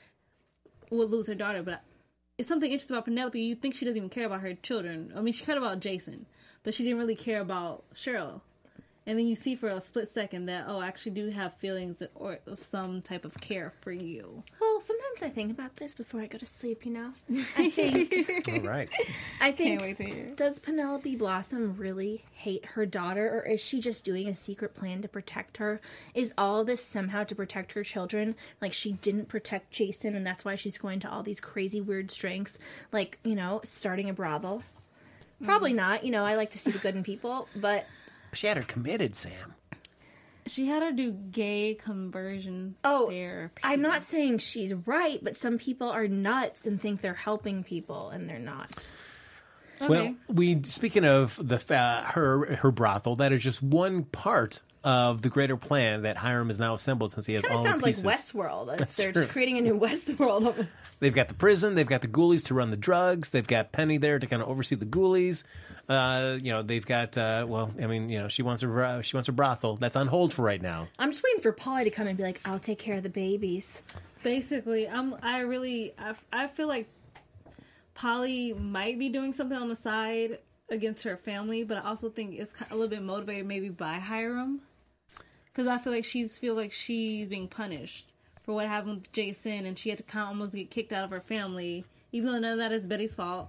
would lose her daughter. But it's something interesting about Penelope. You think she doesn't even care about her children. I mean, she cared about Jason, but she didn't really care about Cheryl. And then you see for a split second that, oh, I actually do have feelings or of some type of care for you. Well, sometimes I think about this before I go to sleep, you know? I think, All right. I think, Can't wait to hear. does Penelope Blossom really hate her daughter, or is she just doing a secret plan to protect her? Is all this somehow to protect her children? Like, she didn't protect Jason, and that's why she's going to all these crazy, weird strengths, like, you know, starting a brothel? Probably not. You know, I like to see the good in people, but... She had her committed, Sam. She had her do gay conversion Oh, therapy. I'm not saying she's right, but some people are nuts and think they're helping people, and they're not. Okay. Well, we speaking of the uh, her her brothel, that is just one part of the greater plan that Hiram has now assembled since he has Kind all of the sounds like pieces. Westworld. It's, That's they're true. creating a new Westworld. They've got the prison, they've got the ghoulies to run the drugs, they've got Penny there to kind of oversee the ghoulies. Uh, you know, they've got uh, well, I mean, you know, she wants her uh, she wants her brothel. That's on hold for right now. I'm just waiting for Polly to come and be like, I'll take care of the babies. Basically, I'm. I really. I, I feel like Polly might be doing something on the side against her family, but I also think it's a little bit motivated maybe by Hiram, because I feel like she's feel like she's being punished for what happened with Jason, and she had to kind of almost get kicked out of her family, even though none of that is Betty's fault.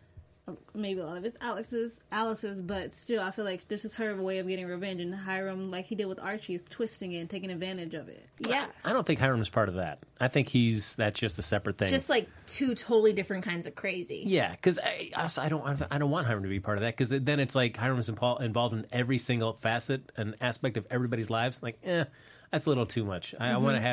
Maybe a lot of it's Alex's, Alice's, but still, I feel like this is her way of getting revenge. And Hiram, like he did with Archie, is twisting it and taking advantage of it. Yeah. I don't think Hiram's part of that. I think he's that's just a separate thing. Just like two totally different kinds of crazy. Yeah, because I, I don't I don't want Hiram to be part of that, because then it's like Hiram's involved in every single facet and aspect of everybody's lives. Like, eh, that's a little too much. I, I want to have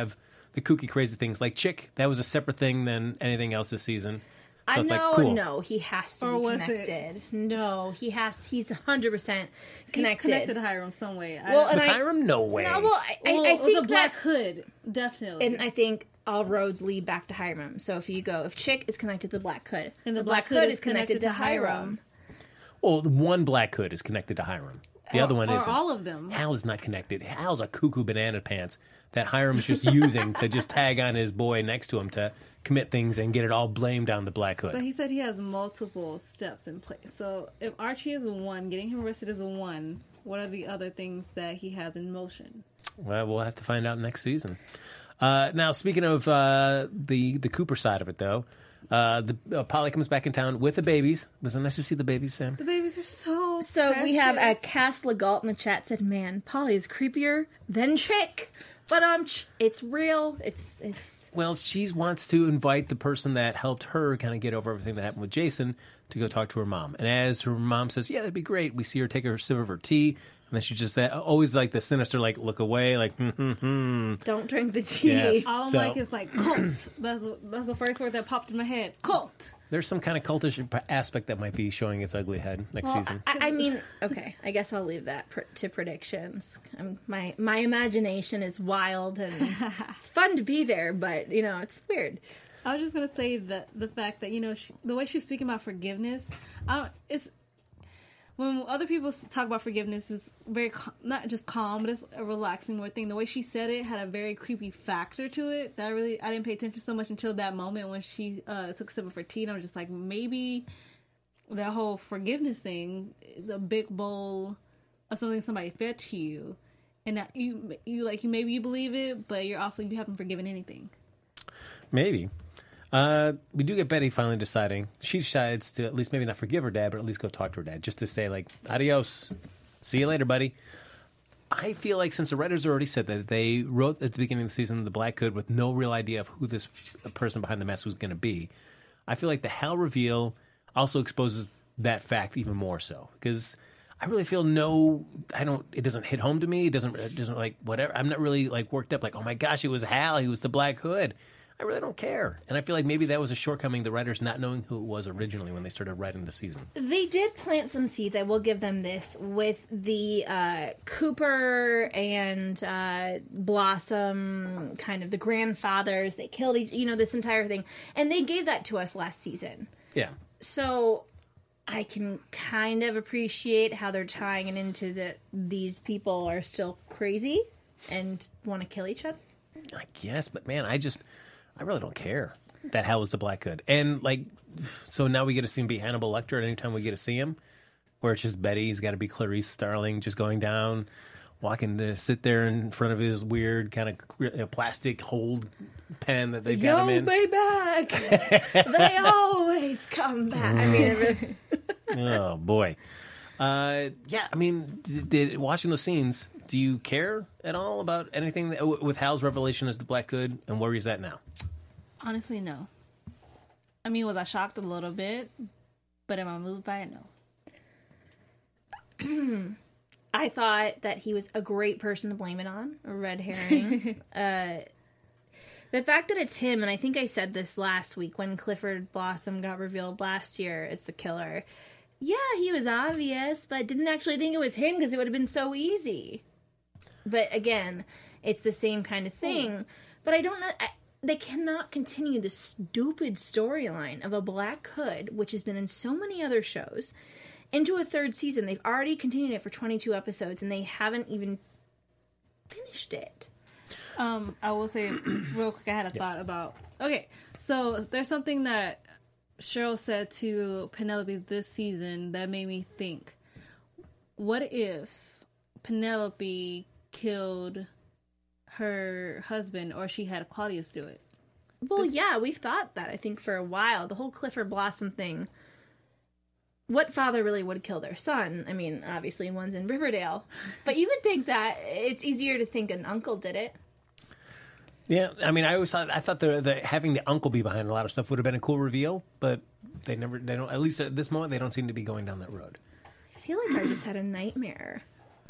the kooky, crazy things. Like Chick, that was a separate thing than anything else this season. So I it's know, like, cool. no, he has to Or be was it- connected. No, he has. He's one hundred percent connected. He's connected to Hiram some way. I Well, don't- and With I- Hiram, no way. No, well, I, well, I, I with think the Black that, Hood, definitely. and I think all roads lead back to Hiram. So if you go, if Chick is connected to the Black Hood, And the the Black, Black Hood, is connected, to Hiram. Hiram. Well, the one Black Hood is connected to Hiram. The Or- other one or isn't. all of them. Hal is not connected. Hal's a cuckoo banana pants that Hiram's just using to just tag on his boy next to him to commit things and get it all blamed on the Black Hood. But he said he has multiple steps in place. So if Archie is a one, getting him arrested is a one, what are the other things that he has in motion? Well, we'll have to find out next season. Uh, now, speaking of uh, the the Cooper side of it, though, uh, the uh, Polly comes back in town with the babies. Was it nice to see the babies, Sam? The babies are so So we have a precious. Cass Legalt in the chat said, "Man, Polly is creepier than Chick." But um, ch- it's real. It's it's. Well, she wants to invite the person that helped her kind of get over everything that happened with Jason to go talk to her mom. And as her mom says, yeah, that'd be great, we see her take her sip of her tea. And then she just that always like the sinister, like look away, like hmm hmm hmm. Don't drink the tea. Yes. All I'm So- like is like cult. That's that's the first word that popped in my head. Cult. There's some kind of cultish aspect that might be showing its ugly head next Well, season. I, I mean, okay. I guess I'll leave that pr- to predictions. Um my my imagination is wild and it's fun to be there, but you know it's weird. I was just gonna say that the fact that you know she, the way she's speaking about forgiveness, I don't. It's when other people talk about forgiveness is very cal- not just calm, but it's a relaxing more thing. The way she said it had a very creepy factor to it that I really I didn't pay attention so much until that moment when she uh, took a sip of her tea, and I was just like, maybe that whole forgiveness thing is a big bowl of something somebody fed to you, and that you you like you maybe you believe it, but you're also you haven't forgiven anything. Maybe. Uh, we do get Betty finally deciding. She decides to at least maybe not forgive her dad, but at least go talk to her dad. Just to say, like, adios. See you later, buddy. I feel like since the writers already said that they wrote at the beginning of the season the Black Hood with no real idea of who this person behind the mask was going to be, I feel like the Hal reveal also exposes that fact even more so. Because I really feel no, I don't, it doesn't hit home to me. It doesn't, it doesn't like, whatever. I'm not really like worked up like, oh my gosh, it was Hal. He was the Black Hood. I really don't care. And I feel like maybe that was a shortcoming, the writers not knowing who it was originally when they started writing the season. They did plant some seeds. I will give them this with the uh, Cooper and uh, Blossom, kind of the grandfathers. They killed each, you know, this entire thing, and they gave that to us last season. Yeah. So I can kind of appreciate how they're tying it into that these people are still crazy and want to kill each other. I guess, but man, I just, I really don't care that Hal was the Black Hood. And like, so now we get to see him be Hannibal Lecter anytime we get to see him, where it's just Betty, he's got to be Clarice Starling just going down, walking to sit there in front of his weird kind of you know, plastic hold pen that they've got him Yo, in. be back! They always come back. I mean, it really- Oh boy. Uh, yeah, I mean, did, did, watching those scenes, do you care at all about anything that, with Hal's revelation as the Black Hood, and where he's at now? Honestly, no. I mean, was I shocked a little bit? But am I moved by it? No. I thought that he was a great person to blame it on, a red herring. uh, the fact that it's him, and I think I said this last week when Clifford Blossom got revealed last year as the killer. Yeah, he was obvious, but didn't actually think it was him because it would have been so easy. But again, it's the same kind of thing. But I don't know. I, they cannot continue the stupid storyline of a Black Hood, which has been in so many other shows, into a third season. They've already continued it for twenty-two episodes, and they haven't even finished it. Um, I will say real quick, I had a Yes. thought about... Okay, so there's something that Cheryl said to Penelope this season that made me think. What if Penelope killed her husband, or she had Claudius do it? Well, yeah, we've thought that, I think, for a while. The whole Clifford Blossom thing. What father really would kill their son? I mean, obviously one's in Riverdale. But you would think that it's easier to think an uncle did it. Yeah, I mean, I always thought I thought the, the having the uncle be behind a lot of stuff would have been a cool reveal, but they never, they don't. At least at this moment, they don't seem to be going down that road. I feel like I just had a nightmare.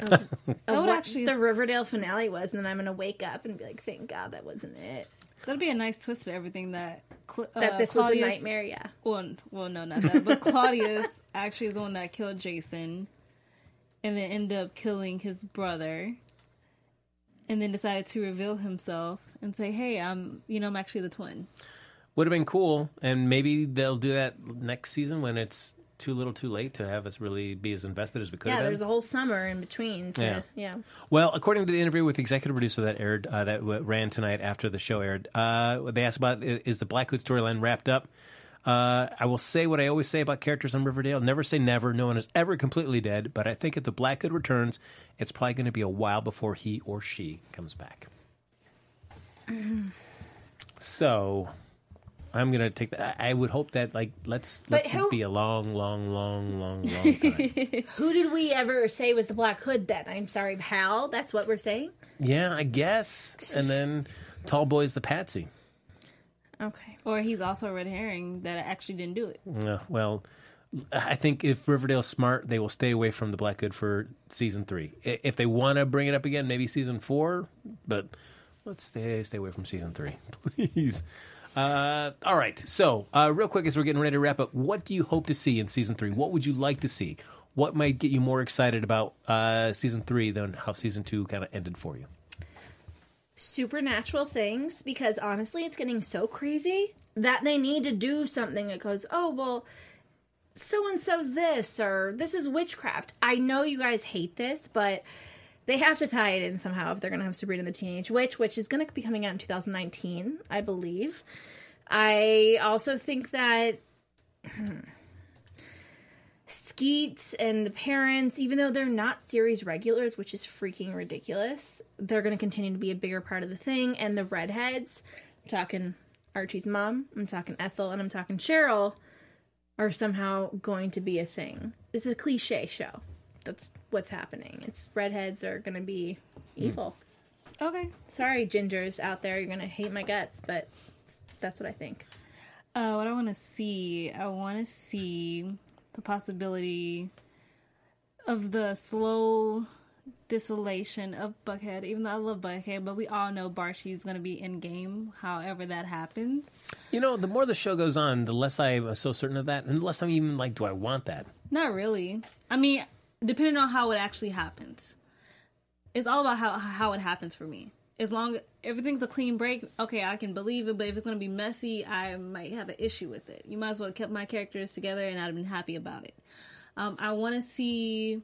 of, would of what actually- the Riverdale finale was, and then I'm gonna wake up and be like, "Thank God that wasn't it." That'd be a nice twist to everything that Cl- uh, That this Claudius, was a nightmare. Yeah. Well, well, no, not that. But Claudius actually is the one that killed Jason, and then ended up killing his brother, and then decided to reveal himself and say, "Hey, I'm, you know, I'm actually the twin." Would have been cool, and maybe they'll do that next season when it's too little too late to have us really be as invested as we could Yeah, have been. there's a whole summer in between. To, Yeah. yeah. Well, according to the interview with the executive producer that aired, uh, that w- ran tonight after the show aired, uh, they asked about i- is the Black Hood storyline wrapped up? Uh, I will say what I always say about characters on Riverdale: never say never. No one is ever completely dead, but I think if the Black Hood returns, it's probably going to be a while before he or she comes back. So, I'm going to take that. I I would hope that like let's But let's who- be a long, long, long, long, long time. Who did we ever say was the Black Hood then? I'm sorry, Hal? That's what we're saying? Yeah, I guess. And then Tall Boy's the Patsy. Okay. Or he's also a red herring that actually didn't do it. Uh, well, I think if Riverdale's smart, they will stay away from the Black Hood for season three. I- If they want to bring it up again, maybe season four. But let's stay stay away from season three, please. Uh, all right. So, uh, real quick, as we're getting ready to wrap up, what do you hope to see in season three? What would you like to see? What might get you more excited about uh, season three than how season two kind of ended for you? Supernatural things, because honestly, it's getting so crazy that they need to do something that goes, oh, well, so and so's this, or this is witchcraft. I know you guys hate this, but they have to tie it in somehow if they're going to have Sabrina the Teenage Witch, which is going to be coming out in two thousand nineteen, I believe. I also think that Skeet and the parents, even though they're not series regulars, which is freaking ridiculous, they're going to continue to be a bigger part of the thing. And the redheads, I'm talking Archie's mom, I'm talking Ethel, and I'm talking Cheryl, are somehow going to be a thing. It's a cliche show. That's what's happening. It's redheads are going to be evil. Okay. Sorry, gingers out there, you're going to hate my guts, but that's what I think. Uh, what I want to see, I want to see the possibility of the slow dissolution of Buckhead. Even though I love Buckhead, but we all know Barty's going to be in game. However that happens, You know, the more the show goes on, the less I'm so certain of that, and the less I'm even like, do I want that? not really. I mean, depending on how it actually happens, it's all about how how it happens for me. As long as everything's a clean break, okay, I can believe it. But if it's going to be messy, I might have an issue with it. You might as well have kept my characters together, and I'd have been happy about it. Um, I want to see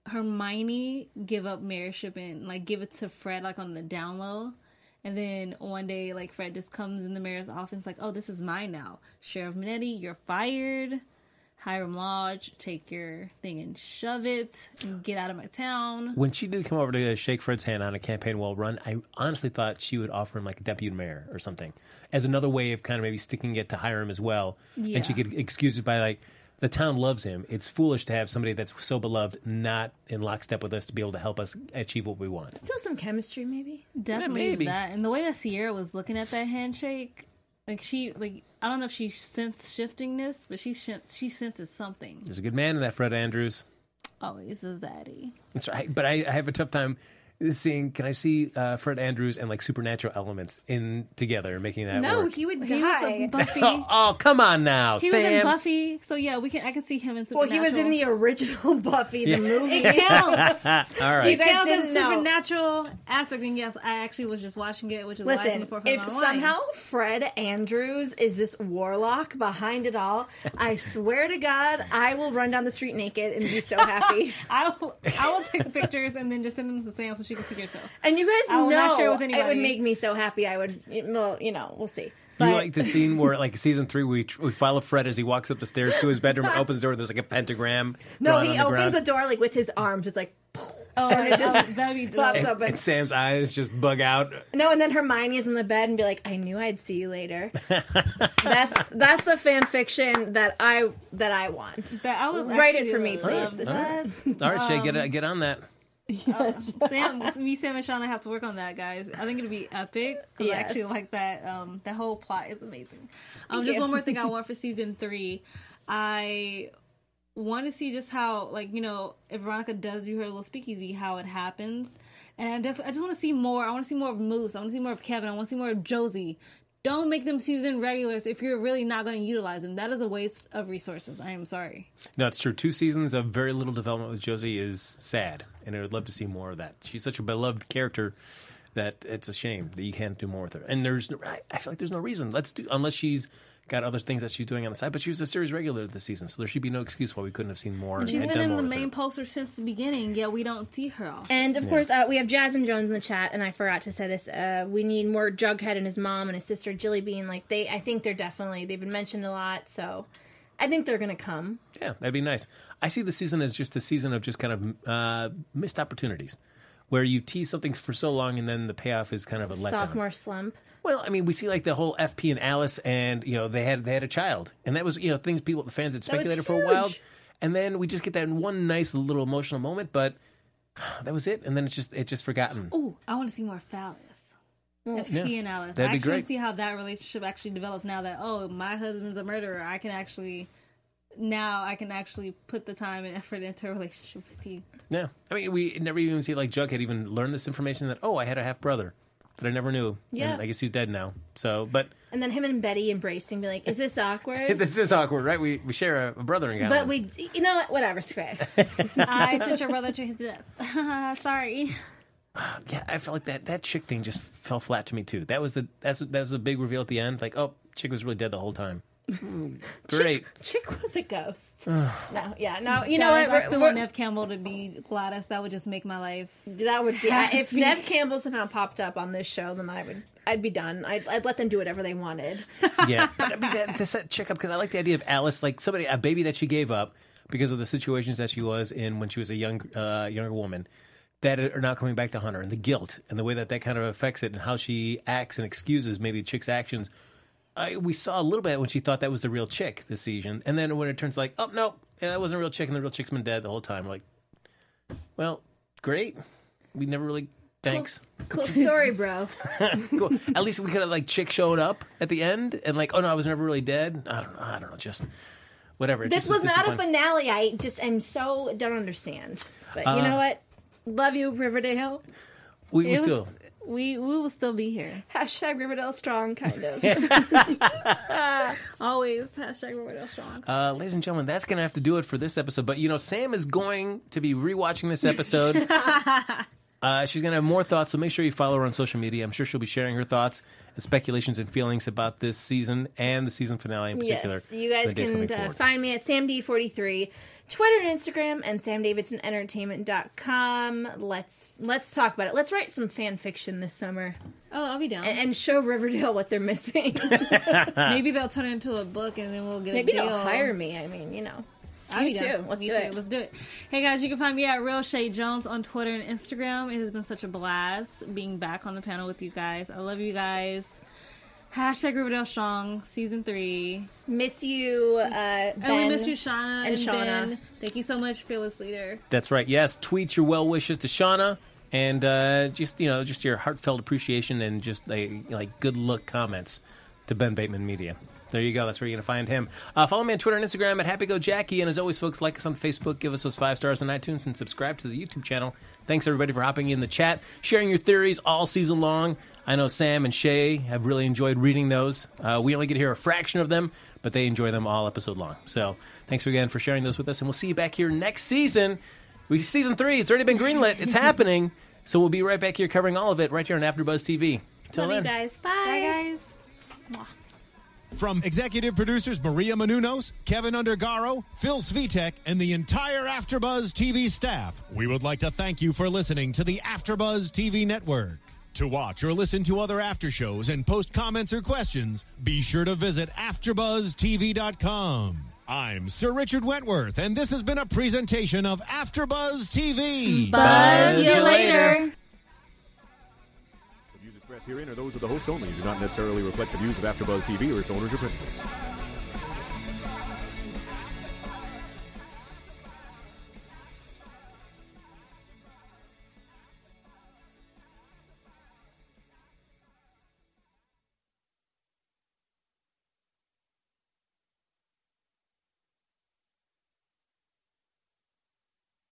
Hermione give up mayorship and like give it to Fred, like on the down low. And then one day, like Fred just comes in the mayor's office, like, "Oh, this is mine now, Sheriff Minetti. You're fired. Hiram Lodge, take your thing and shove it and get out of my town." When she did come over to shake Fred's hand on a campaign well run, I honestly thought she would offer him like a deputy mayor or something as another way of kind of maybe sticking it to Hiram as well. Yeah. And she could excuse it by like, the town loves him. It's foolish to have somebody that's so beloved not in lockstep with us to be able to help us achieve what we want. Still some chemistry, maybe? Definitely maybe. that. And the way that Sierra was looking at that handshake, like she, like I don't know if she sensed shiftingness, but she sh- she senses something. There's a good man in that Fred Andrews. Always is daddy. That's right. But I, I have a tough time seeing, can I see uh, Fred Andrews and like supernatural elements in together making that No, work? he would He was die. in Buffy. Oh, oh, come on now, He was in Sam. Buffy, so yeah, we can. I can see him in Well, Supernatural. he was in the original Buffy, the Yeah. movie. It counts. All You right. guys Counts as didn't know. supernatural aspect, and yes, I actually was just watching it, which is why I Listen, can afford if my wine. somehow Fred Andrews is this warlock behind it all, I swear to God, I will run down the street naked and be so happy. I will, I will take pictures and then just send them to Sam so she can see herself. And you guys I will know not share with it anybody. would make me so happy. I would, well, you know, we'll see. You But like the scene where, like, season three, we we follow Fred as he walks up the stairs to his bedroom and opens the door. There's like a pentagram. no, drawn he on the opens ground. the door like with his arms. It's like, Oh, And it just oh, that'd be pops dope. up. And Sam's eyes just bug out. no, and then Hermione is in the bed and be like, "I knew I'd see you later." that's that's the fan fiction that I that I want. But I would Write it actually for me, love please. This that. All right, Shay, get get on that. Sam, me, Sam, and Shauna have to work on that, guys. I think it'd be epic. 'Cause I Yes. actually like that. Um, that whole plot is amazing. Um, Thank just you. one more thing I want for season three. I want to see just how, like, you know, if Veronica does do her little speakeasy, how it happens. And I just, I just want to see more. I want to see more of Moose. I want to see more of Kevin. I want to see more of Josie. Don't make them season regulars if you're really not going to utilize them. That is a waste of resources. I am sorry. No, it's true. Two seasons of very little development with Josie is sad, and I would love to see more of that. She's such a beloved character that it's a shame that you can't do more with her. And there's, I, I feel like there's no reason. Let's do, unless she's got other things that she's doing on the side. But she was a series regular this season, so there should be no excuse why we couldn't have seen more. And she's and been done in more the with main her. poster since the beginning, yet we don't see her often. And, of Yeah. course, uh, we have Jasmine Jones in the chat, and I forgot to say this. Uh, we need more Jughead and his mom and his sister Jilly Bean. Like, they, I think they're definitely, they've been mentioned a lot, so I think they're going to come. Yeah, that'd be nice. I see the season as just a season of just kind of uh, missed opportunities, where you tease something for so long and then the payoff is kind of a letdown. Sophomore slump. Well, I mean, we see like the whole F P and Alice, and you know they had they had a child, and that was you know things people the fans had That was speculated for a while, huge. and then we just get that one nice little emotional moment, but that was it, and then it's just it's just forgotten. Ooh, I want to see more Phallus. F P Yeah. and Alice. That'd I be actually great. want to see how that relationship actually develops now that, oh, my husband's a murderer. I can actually, now I can actually put the time and effort into a relationship with you. Yeah, I mean, we never even see like Jughead even learn this information that oh, I had a half brother that I never knew. Yeah. And I guess he's dead now. So, but And then him and Betty embracing, be like, is this awkward? this is awkward, right? We we share a, a brother in common. But we, you know what? Whatever, screw it. I sent your brother to his death. Sorry. Yeah, I felt like that that chick thing just fell flat to me too. That was the that's that was the big reveal at the end. Like, oh, chick was really dead the whole time. Great. Chick, Chick was a ghost. no, yeah, no, you know Guys, what? I We're- still we're- want Nev Campbell to be Gladys. That would just make my life. That would be if Nev Campbell somehow popped up on this show, then I would, I'd be done. I'd, I'd let them do whatever they wanted. Yeah, but I mean, that, to set chick up because I like the idea of Alice, like somebody, a baby that she gave up because of the situations that she was in when she was a young, uh, younger woman, that are now coming back to haunt her, and the guilt and the way that that kind of affects it, and how she acts and excuses maybe chick's actions. I, we saw a little bit when she thought that was the real chick this season, and then when it turns like, oh no, yeah, that wasn't a real chick, and the real chick's been dead the whole time. We're like, well, great. We never really. Thanks. Cool story, bro. Cool. At least we could have like chick showed up at the end and like, oh no, I was never really dead. I don't know. I don't know. Just whatever. It This just was not a disappointing. finale. I just am so don't understand. But Uh, you know what? Love you, Riverdale. We, we It still. was, we we will still be here. Hashtag Riverdale strong, kind of. Always hashtag Riverdale strong. Uh, ladies and gentlemen, that's going to have to do it for this episode. But, you know, Sam is going to be rewatching this episode. uh, she's going to have more thoughts, so make sure you follow her on social media. I'm sure she'll be sharing her thoughts and speculations and feelings about this season and the season finale in particular. Yes, you guys in the days can coming uh, forward. find me at Sam D forty-three, Twitter and Instagram, and sam davidson entertainment dot com. Let's let's talk about it. Let's write some fan fiction this summer Oh, I'll be down. and, and show Riverdale what they're missing. Maybe they'll turn it into a book, and then we'll get Maybe a deal. they'll hire me. I mean, you know. I'll Me be too. down. Let's Me do too. it. Let's do it. Hey guys, you can find me at Real Shay Jones on Twitter and Instagram. It has been such a blast being back on the panel with you guys. I love you guys. Hashtag Riverdale Strong, season three. Miss you, uh, Ben. And we miss you, Shauna and and, Shauna. Ben. Thank you so much, Fearless Leader. That's right. Yes, tweet your well wishes to Shauna and uh, just you know just your heartfelt appreciation and just like, like good look comments to Ben Bateman Media. There you go. That's where you're going to find him. Uh, follow me on Twitter and Instagram at HappyGoJackie. And as always, folks, like us on Facebook, give us those five stars on iTunes, and subscribe to the YouTube channel. Thanks, everybody, for hopping in the chat, sharing your theories all season long. I know Sam and Shay have really enjoyed reading those. Uh, we only get to hear a fraction of them, but they enjoy them all episode long. So thanks again for sharing those with us, and we'll see you back here next season. We Season three, it's already been greenlit. It's happening. So we'll be right back here covering all of it right here on AfterBuzz T V. Till Love you then. guys. Bye. Bye, guys. From executive producers Maria Menounos, Kevin Undergaro, Phil Svitek, and the entire AfterBuzz T V staff, we would like to thank you for listening to the AfterBuzz T V network. To watch or listen to other after shows and post comments or questions, be sure to visit after buzz t v dot com. I'm Sir Richard Wentworth, and this has been a presentation of AfterBuzz T V. Buzz you you later. later. The views expressed herein are those of the hosts only and do not necessarily reflect the views of AfterBuzz T V or its owners or principals.